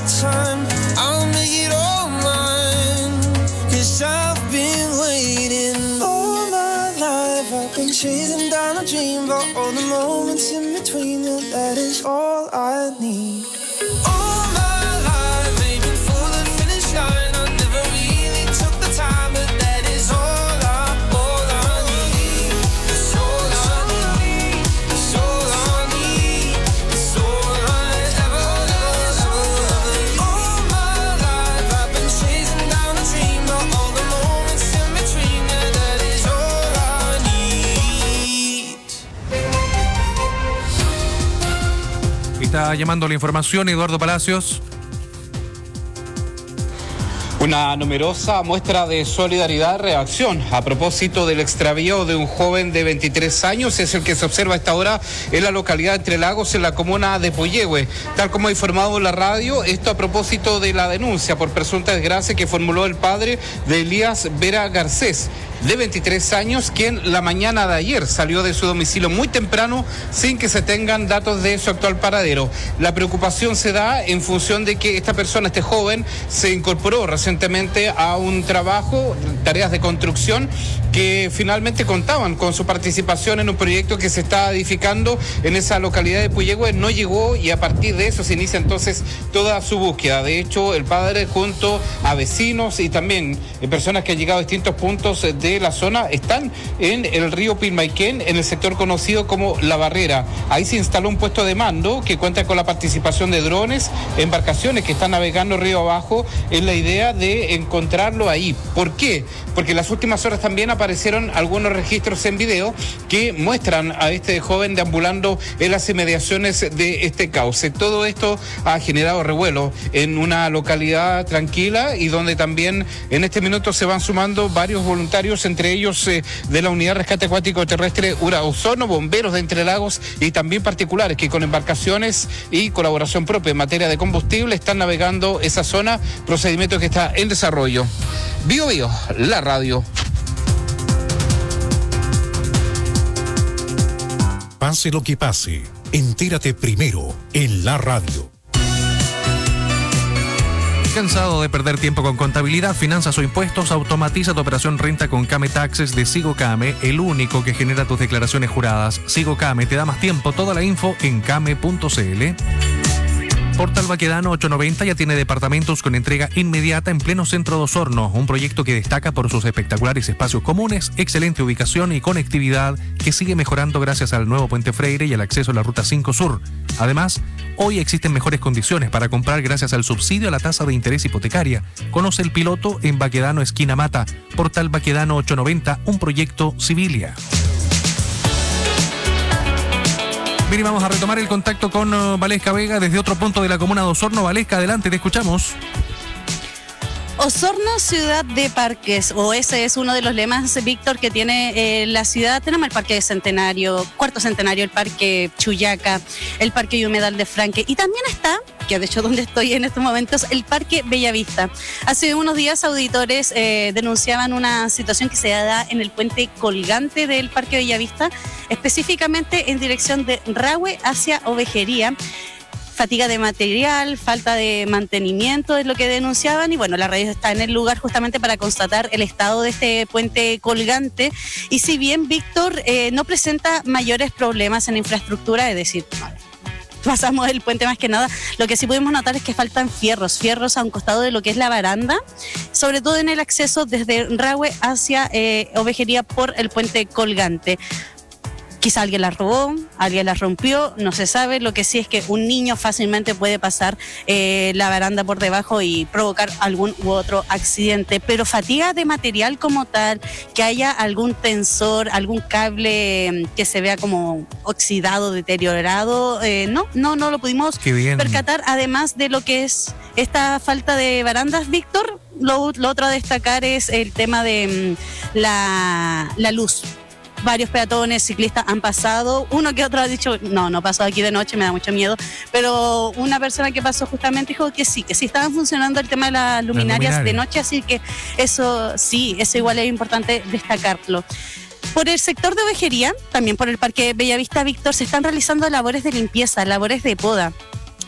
Speaker 7: that time, I'll make it all mine. 'Cause I've been waiting all my life. I've been chasing down a dream, but all the moments in between, that is all I need. All my life, aiming for the finish line. I never really took the time, but that is all I need. It's all I need. It's all I need. It's all I ever. All my life, I've been chasing down a dream, but all the moments in between, that is all I need.
Speaker 3: Está llamando la información Eduardo Palacios.
Speaker 5: Una numerosa muestra de solidaridad, reacción a propósito del extravío de un joven de 23 años es el que se observa a esta hora en la localidad de Entre Lagos, en la comuna de Puyehue. Tal como ha informado la radio, esto a propósito de la denuncia por presunta desgracia que formuló el padre de Elías Vera Garcés, de 23 años, quien la mañana de ayer salió de su domicilio muy temprano sin que se tengan datos de su actual paradero. La preocupación se da en función de que esta persona, este joven, se incorporó recientemente a un trabajo, tareas de construcción, que finalmente contaban con su participación en un proyecto que se está edificando en esa localidad de Puyehue. No llegó y a partir de eso se inicia entonces toda su búsqueda. De hecho, el padre, junto a vecinos y también personas que han llegado a distintos puntos de la zona, están en el río Pilmaiquén, en el sector conocido como La Barrera. Ahí se instaló un puesto de mando que cuenta con la participación de drones, embarcaciones que están navegando río abajo, en la idea de encontrarlo ahí. ¿Por qué? Porque en las últimas horas también aparecieron algunos registros en video que muestran a este joven deambulando en las inmediaciones de este cauce. Todo esto ha generado revuelo en una localidad tranquila y donde también en este minuto se van sumando varios voluntarios, entre ellos de la Unidad de Rescate Acuático Terrestre Osorno, bomberos de Entre Lagos y también particulares que con embarcaciones y colaboración propia en materia de combustible están navegando esa zona, procedimiento que está en desarrollo. Bio Bio, la radio.
Speaker 10: Pase lo que pase, entérate primero en la radio.
Speaker 3: ¿Cansado de perder tiempo con contabilidad, finanzas o impuestos? Automatiza tu operación renta con Came Taxes de SigoCame, el único que genera tus declaraciones juradas. SigoCame te da más tiempo. Toda la info en came.cl. Portal Baquedano 890 ya tiene departamentos con entrega inmediata en pleno centro de Osorno, un proyecto que destaca por sus espectaculares espacios comunes, excelente ubicación y conectividad que sigue mejorando gracias al nuevo Puente Freire y al acceso a la Ruta 5 Sur. Además, hoy existen mejores condiciones para comprar gracias al subsidio a la tasa de interés hipotecaria. Conoce el piloto en Baquedano esquina Mata. Portal Baquedano 890, un proyecto Civilia. Bien, y vamos a retomar el contacto con Valesca Vega desde otro punto de la comuna de Osorno. Valesca, adelante, te escuchamos.
Speaker 12: Osorno, ciudad de parques, o ese es uno de los lemas, Víctor, que tiene la ciudad. Tenemos el Parque Centenario, Cuarto Centenario, el Parque Chuyaca, el Parque Humedal de Franque, y también está, que de hecho donde estoy en estos momentos, el Parque Bellavista. Hace unos días auditores denunciaban una situación que se da en el puente colgante del Parque Bellavista, específicamente en dirección de Rahue hacia Ovejería. Fatiga de material, falta de mantenimiento es lo que denunciaban, y bueno, la radio está en el lugar justamente para constatar el estado de este puente colgante. Y si bien, Víctor, no presenta mayores problemas en infraestructura, es decir, pasamos el puente más que nada, lo que sí pudimos notar es que faltan fierros a un costado de lo que es la baranda, sobre todo en el acceso desde Rahue hacia Ovejería por el puente colgante. Quizá alguien la robó, alguien la rompió, no se sabe. Lo que sí es que un niño fácilmente puede pasar la baranda por debajo y provocar algún u otro accidente. Pero fatiga de material como tal, que haya algún tensor, algún cable que se vea como oxidado, deteriorado, no lo pudimos percatar. Además de lo que es esta falta de barandas, Víctor, lo otro a destacar es el tema de la luz. Varios peatones, ciclistas han pasado, uno que otro ha dicho, no pasó aquí de noche, me da mucho miedo, pero una persona que pasó justamente dijo que sí estaban funcionando el tema de las luminarias de noche, así que eso igual es importante destacarlo. Por el sector de Ovejería, también por el Parque Bellavista, Víctor, se están realizando labores de limpieza, labores de poda.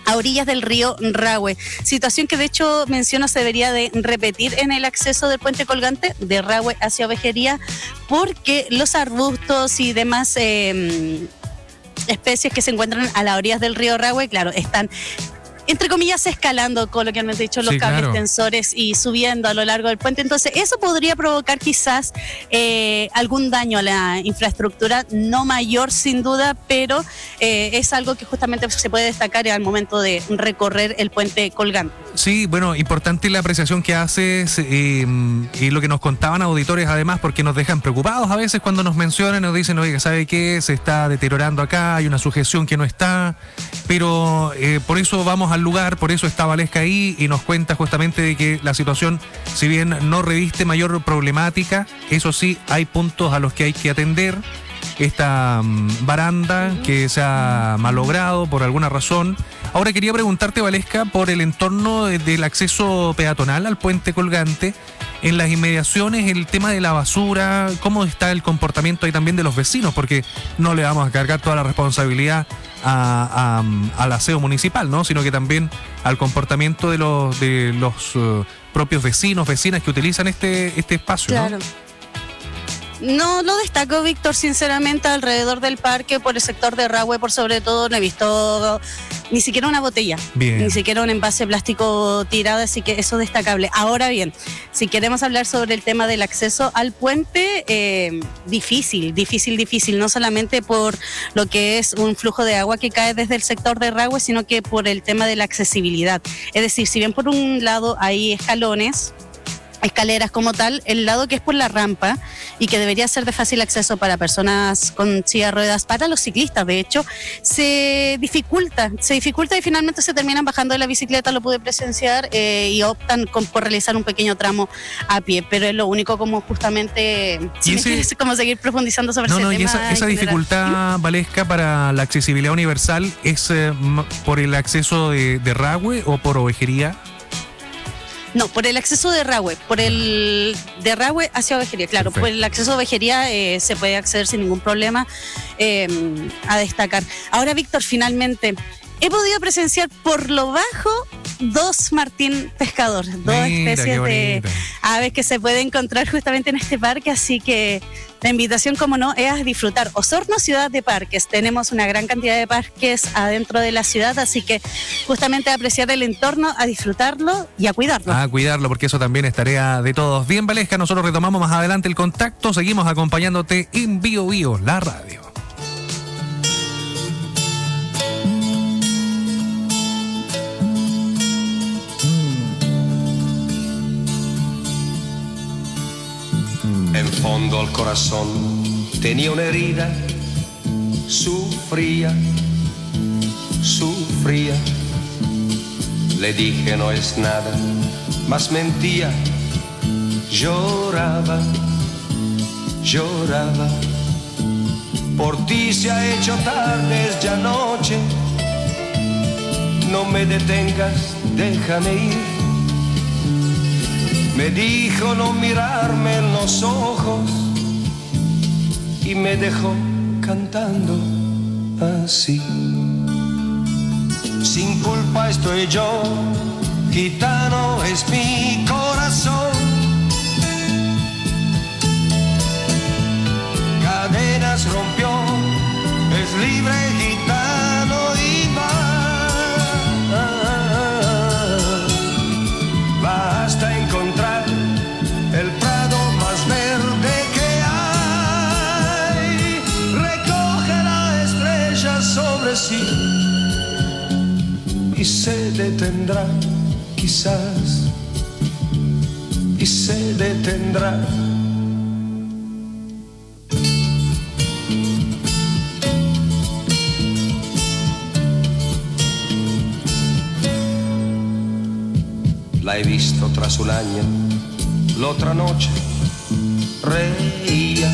Speaker 12: a orillas del río Rahue. Situación que de hecho menciono se debería de repetir en el acceso del puente colgante de Rahue hacia Ovejería, porque los arbustos y demás especies que se encuentran a las orillas del río Rahue, claro, están, entre comillas, escalando, coloquialmente dicho, los cables tensores y subiendo a lo largo del puente. Entonces, eso podría provocar quizás algún daño a la infraestructura, no mayor sin duda, pero es algo que justamente se puede destacar al momento de recorrer el puente colgante.
Speaker 3: Sí, bueno, importante la apreciación que haces y lo que nos contaban auditores además, porque nos dejan preocupados a veces cuando nos mencionan, nos dicen, oiga, ¿sabe qué? Se está deteriorando acá, hay una sujeción que no está, pero por eso vamos al lugar, por eso está Valesca ahí y nos cuenta justamente de que la situación, si bien no reviste mayor problemática, eso sí, hay puntos a los que hay que atender. Esta baranda que se ha malogrado por alguna razón. Ahora quería preguntarte, Valesca, por el entorno del acceso peatonal al puente colgante, en las inmediaciones, el tema de la basura, cómo está el comportamiento ahí también de los vecinos, porque no le vamos a cargar toda la responsabilidad al aseo municipal, ¿no? Sino que también al comportamiento de los propios vecinos, vecinas que utilizan este espacio, claro. ¿No?
Speaker 12: No lo destaco, Víctor, sinceramente, alrededor del parque, por el sector de Rahue, por sobre todo, no he visto ni siquiera una botella, ni siquiera un envase plástico tirado, así que eso es destacable. Ahora bien, si queremos hablar sobre el tema del acceso al puente, difícil, no solamente por lo que es un flujo de agua que cae desde el sector de Rahue, sino que por el tema de la accesibilidad. Es decir, si bien por un lado hay escaleras como tal, el lado que es por la rampa y que debería ser de fácil acceso para personas con silla de ruedas, para los ciclistas, de hecho, se dificulta y finalmente se terminan bajando de la bicicleta, lo pude presenciar, y optan por realizar un pequeño tramo a pie, pero es lo único como justamente, si quieres como seguir profundizando sobre ese tema.
Speaker 3: Y esa dificultad, Valesca, para la accesibilidad universal, ¿es por el acceso de Rahue o por Ovejería?
Speaker 12: No, por el acceso de Rahue, de Rahue hacia Ovejería, claro. Perfecto. Por el acceso a Ovejería se puede acceder sin ningún problema, a destacar. Ahora, Víctor, finalmente, he podido presenciar por lo bajo 2 martín pescador, 2 especies de aves que se pueden encontrar justamente en este parque, así que la invitación, como no, es a disfrutar. Osorno, ciudad de parques. Tenemos una gran cantidad de parques adentro de la ciudad, así que justamente a apreciar el entorno, a disfrutarlo y a cuidarlo.
Speaker 3: A cuidarlo, porque eso también es tarea de todos. Bien, Valesca, nosotros retomamos más adelante el contacto. Seguimos acompañándote en Bio Bio, la radio.
Speaker 18: En fondo al corazón tenía una herida, sufría. Le dije no es nada, mas mentía, lloraba. Por ti se ha hecho tarde, es ya noche, no me detengas, déjame ir. Me dijo no mirarme en los ojos y me dejó cantando así. Sin culpa estoy yo, gitano es mi corazón. Cadenas rompió, es libre gitano y basta encontrar el prado más verde que hay, recoge la estrella sobre sí y se detendrá, quizás, y se detendrá. La he visto tras un año, la otra noche reía,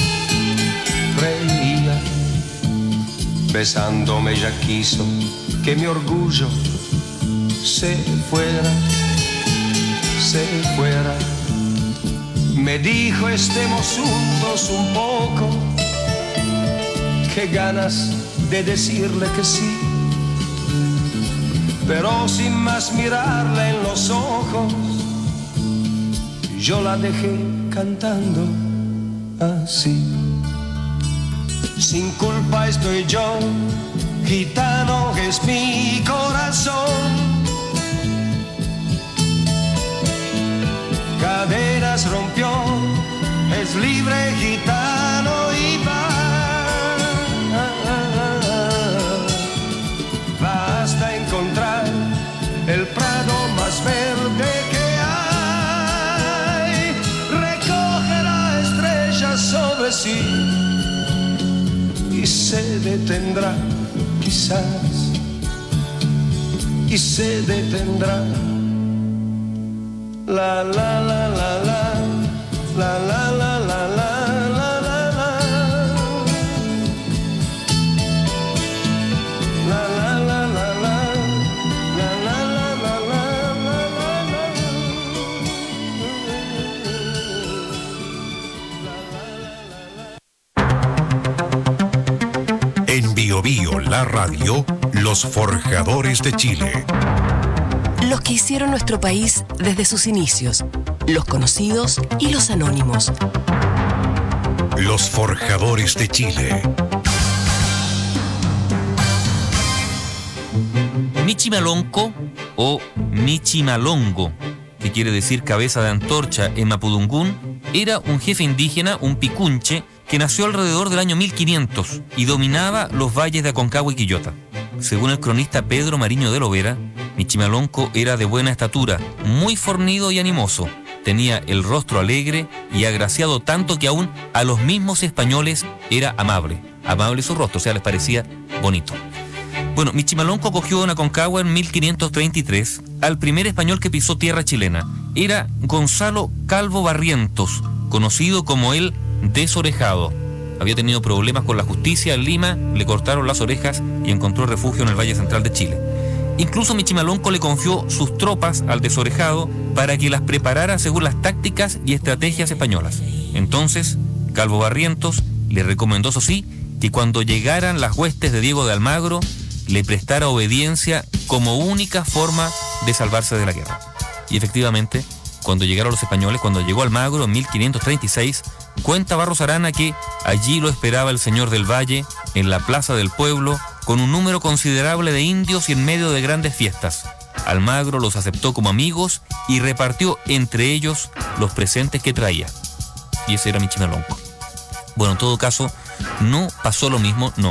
Speaker 18: besándome ya quiso que mi orgullo se fuera. Me dijo estemos juntos un poco, qué ganas de decirle que sí. pero sin más mirarla en los ojos, yo la dejé cantando así. Sin culpa estoy yo, gitano es mi corazón. Cadenas rompió, es libre gitano y va. Va hasta encontrar el prado más verde que hay. Recogerá estrellas sobre sí y se detendrá, quizás, y se detendrá. La la la la la, la la la la la, la la la, la la la la la, la la la
Speaker 10: la la. En Bio Bio, la radio, los forjadores de Chile.
Speaker 11: Los que hicieron nuestro país desde sus inicios, los conocidos y los anónimos.
Speaker 10: Los forjadores de Chile.
Speaker 19: Michimalonco o Michimalongo, que quiere decir cabeza de antorcha en mapudungún, era un jefe indígena, un picunche, que nació alrededor del año 1500 y dominaba los valles de Aconcagua y Quillota. Según el cronista Pedro Mariño de Lovera, Michimalonco era de buena estatura, muy fornido y animoso. Tenía el rostro alegre y agraciado tanto que aún a los mismos españoles era amable. Amable su rostro, o sea, les parecía bonito. Bueno, Michimalonco acogió en Aconcagua en 1533 al primer español que pisó tierra chilena. Era Gonzalo Calvo Barrientos, conocido como el Desorejado. Había tenido problemas con la justicia en Lima, le cortaron las orejas y encontró refugio en el Valle Central de Chile. Incluso Michimalonco le confió sus tropas al Desorejado para que las preparara según las tácticas y estrategias españolas. Entonces, Calvo Barrientos le recomendó, eso sí, que cuando llegaran las huestes de Diego de Almagro, le prestara obediencia como única forma de salvarse de la guerra. Y efectivamente, cuando llegaron los españoles, cuando llegó Almagro en 1536, cuenta Barros Arana que allí lo esperaba el señor del Valle, en la plaza del pueblo, con un número considerable de indios y en medio de grandes fiestas. Almagro los aceptó como amigos y repartió entre ellos los presentes que traía. Y ese era Michimalonco. Bueno, en todo caso, no pasó lo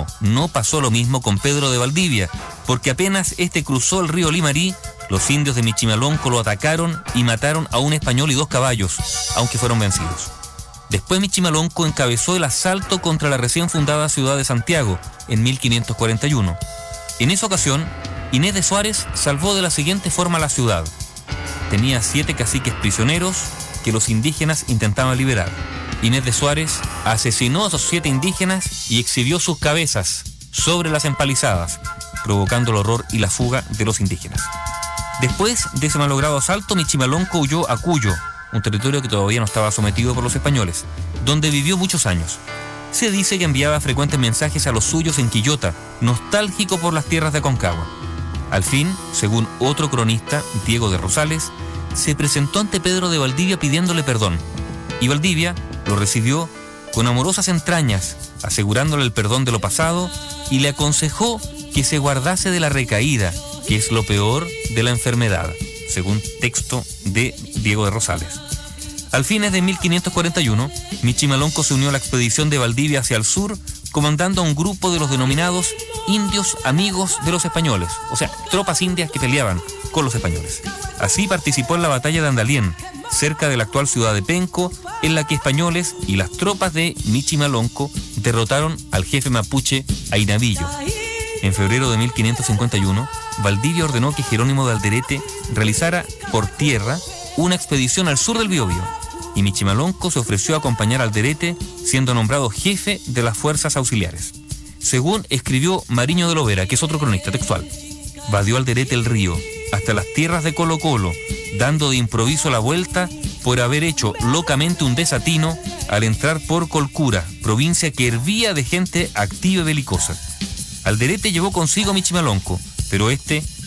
Speaker 19: mismo con Pedro de Valdivia, porque apenas este cruzó el río Limarí, los indios de Michimalonco lo atacaron y mataron a un español y 2 caballos, aunque fueron vencidos. Después Michimalonco encabezó el asalto contra la recién fundada ciudad de Santiago en 1541. En esa ocasión, Inés de Suárez salvó de la siguiente forma la ciudad. Tenía 7 caciques prisioneros que los indígenas intentaban liberar. Inés de Suárez asesinó a esos 7 indígenas y exhibió sus cabezas sobre las empalizadas, provocando el horror y la fuga de los indígenas. Después de ese malogrado asalto, Michimalonco huyó a Cuyo, un territorio que todavía no estaba sometido por los españoles, donde vivió muchos años. Se dice que enviaba frecuentes mensajes a los suyos en Quillota, nostálgico por las tierras de Aconcagua. Al fin, según otro cronista, Diego de Rosales, se presentó ante Pedro de Valdivia pidiéndole perdón, y Valdivia lo recibió con amorosas entrañas, asegurándole el perdón de lo pasado, y le aconsejó que se guardase de la recaída, que es lo peor de la enfermedad, según texto de Diego de Rosales. Al fines de 1541, Michimalonco se unió a la expedición de Valdivia hacia el sur, comandando a un grupo de los denominados indios amigos de los españoles, o sea, tropas indias que peleaban con los españoles. Así participó en la batalla de Andalién, cerca de la actual ciudad de Penco, en la que españoles y las tropas de Michimalonco derrotaron al jefe mapuche Ainavillo. En febrero de 1551, Valdivia ordenó que Jerónimo de Alderete realizara por tierra una expedición al sur del Biobío, y Michimalonco se ofreció a acompañar a Alderete, siendo nombrado jefe de las fuerzas auxiliares. Según escribió Mariño de Lovera, que es otro cronista textual, vadió Alderete el río hasta las tierras de Colo Colo, dando de improviso la vuelta por haber hecho locamente un desatino al entrar por Colcura, provincia que hervía de gente activa y belicosa. Alderete llevó consigo a Michimalonco, pero este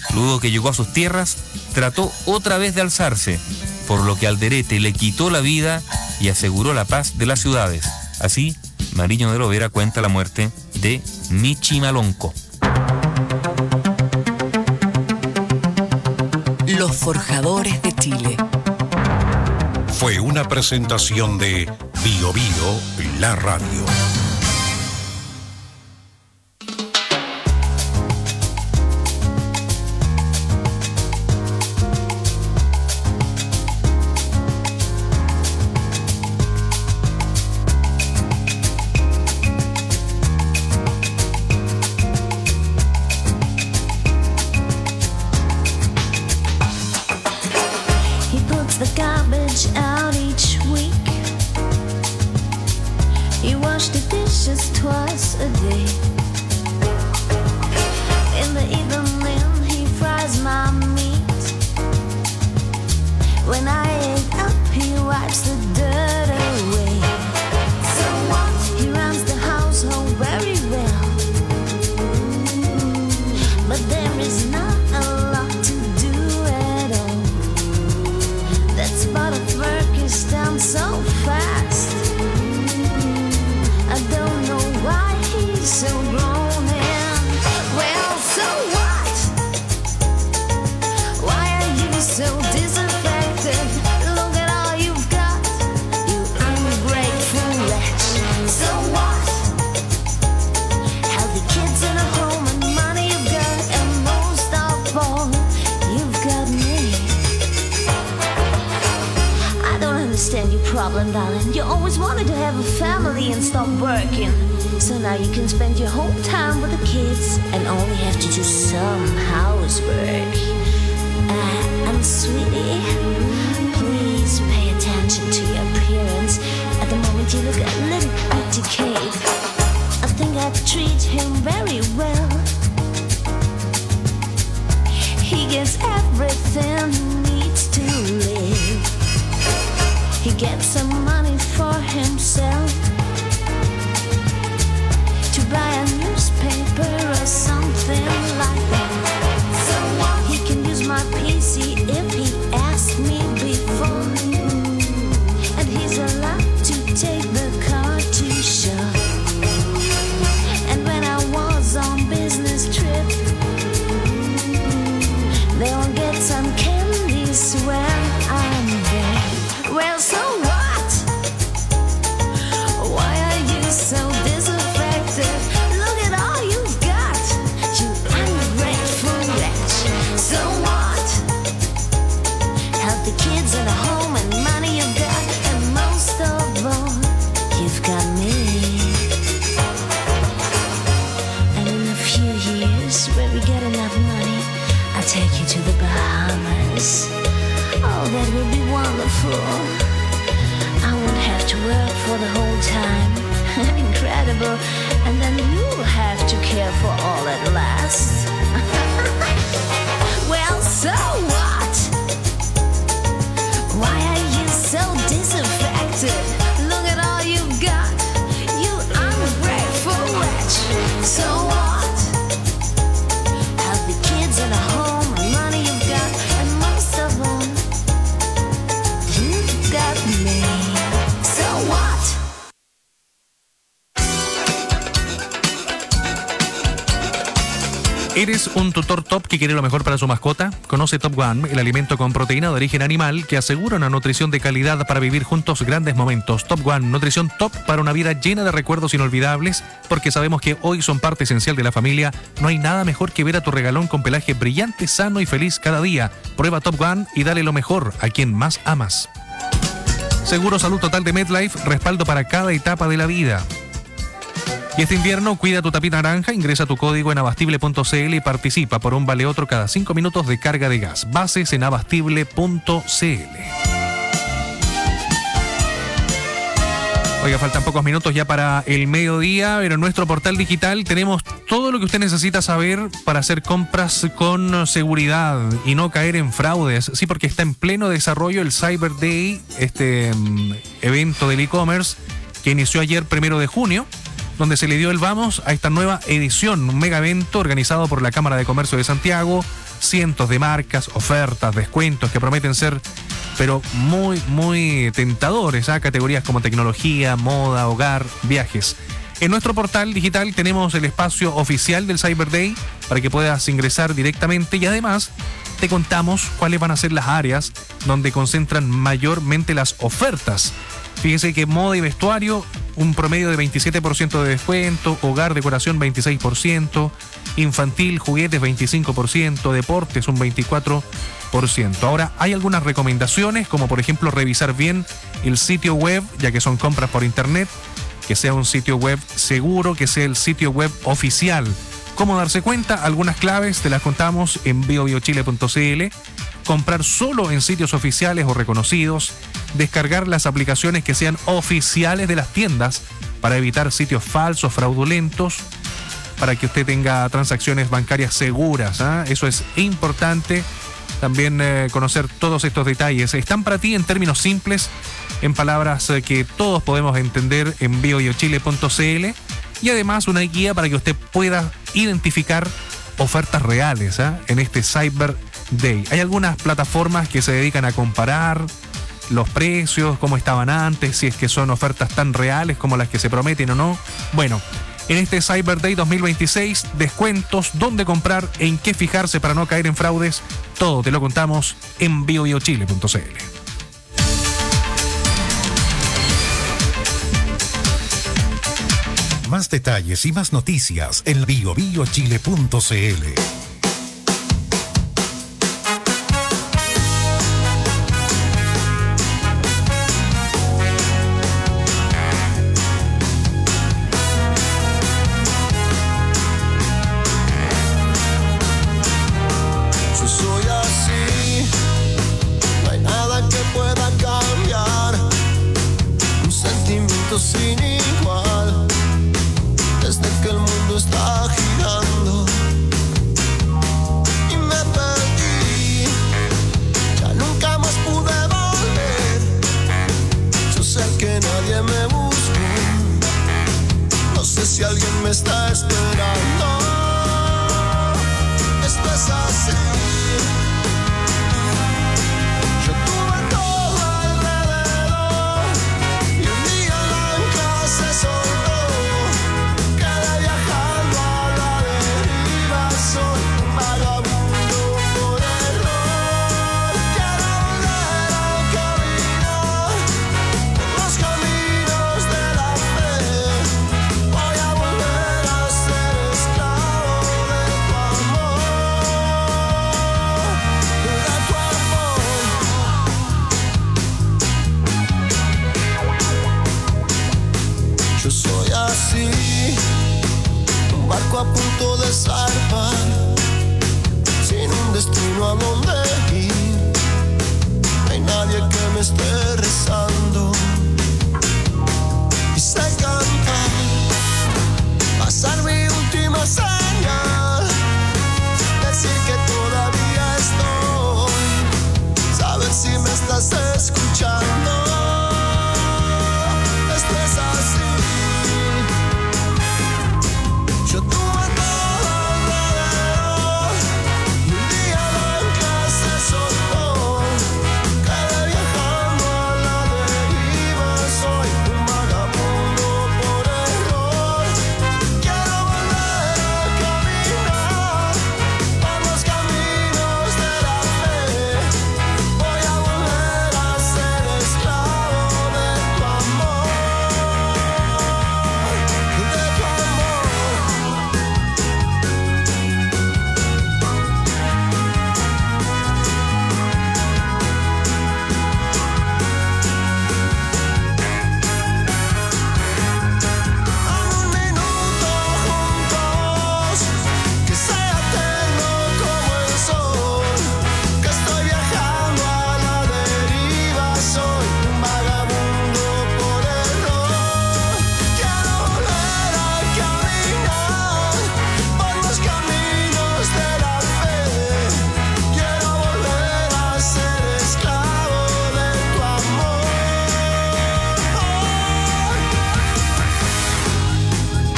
Speaker 19: Luego que llegó a sus tierras, trató otra vez de alzarse, por lo que Alderete le quitó la vida y aseguró la paz de las ciudades. Así, Mariño de Lovera cuenta la muerte de Michimalonco.
Speaker 11: Los Forjadores de Chile.
Speaker 10: Fue una presentación de Bio Bio, la radio.
Speaker 3: ¿Eres un tutor top que quiere lo mejor para su mascota? Conoce Top One, el alimento con proteína de origen animal que asegura una nutrición de calidad para vivir juntos grandes momentos. Top One, nutrición top para una vida llena de recuerdos inolvidables, porque sabemos que hoy son parte esencial de la familia. No hay nada mejor que ver a tu regalón con pelaje brillante, sano y feliz cada día. Prueba Top One y dale lo mejor a quien más amas. Seguro Salud Total de MedLife, respaldo para cada etapa de la vida. Y este invierno, cuida tu tapita naranja, ingresa tu código en abastible.cl y participa por un vale otro cada 5 minutos de carga de gas. Bases en abastible.cl. Oiga, faltan pocos minutos ya para el mediodía, pero en nuestro portal digital tenemos todo lo que usted necesita saber para hacer compras con seguridad y no caer en fraudes. Sí, porque está en pleno desarrollo el Cyber Day, este evento del e-commerce que inició ayer 1 de junio. Donde se le dio el vamos a esta nueva edición, un mega evento organizado por la Cámara de Comercio de Santiago, cientos de marcas, ofertas, descuentos que prometen ser pero muy, muy tentadores, ¿ah? Categorías como tecnología, moda, hogar, viajes. En nuestro portal digital tenemos el espacio oficial del Cyber Day para que puedas ingresar directamente y además te contamos cuáles van a ser las áreas donde concentran mayormente las ofertas. Fíjese que moda y vestuario, un promedio de 27% de descuento, hogar, decoración 26%, infantil, juguetes 25%, deportes un 24%. Ahora, hay algunas recomendaciones, como por ejemplo revisar bien el sitio web, ya que son compras por internet, que sea un sitio web seguro, que sea el sitio web oficial. ¿Cómo darse cuenta? Algunas claves te las contamos en biobiochile.cl. Comprar solo en sitios oficiales o reconocidos, descargar las aplicaciones que sean oficiales de las tiendas para evitar sitios falsos, fraudulentos, para que usted tenga transacciones bancarias seguras, ¿eh? Eso es importante. También conocer todos estos detalles. Están para ti en términos simples, en palabras que todos podemos entender en biobiochile.cl y además una guía para que usted pueda identificar ofertas reales, ¿eh? En este Cyber Day. Hay algunas plataformas que se dedican a comparar los precios, cómo estaban antes, si es que son ofertas tan reales como las que se prometen o no. Bueno, en este Cyber Day 2026, descuentos, dónde comprar, en qué fijarse para no caer en fraudes, todo te lo contamos en biobiochile.cl.
Speaker 10: Más detalles y más noticias en biobiochile.cl.
Speaker 7: Sin igual, desde que el mundo está girando y me perdí, ya nunca más pude volver. Yo sé que nadie me busca, no sé si alguien me está esperando. Esto es así. Un barco a punto de zarpar, sin un destino a donde ir. No hay nadie que me esté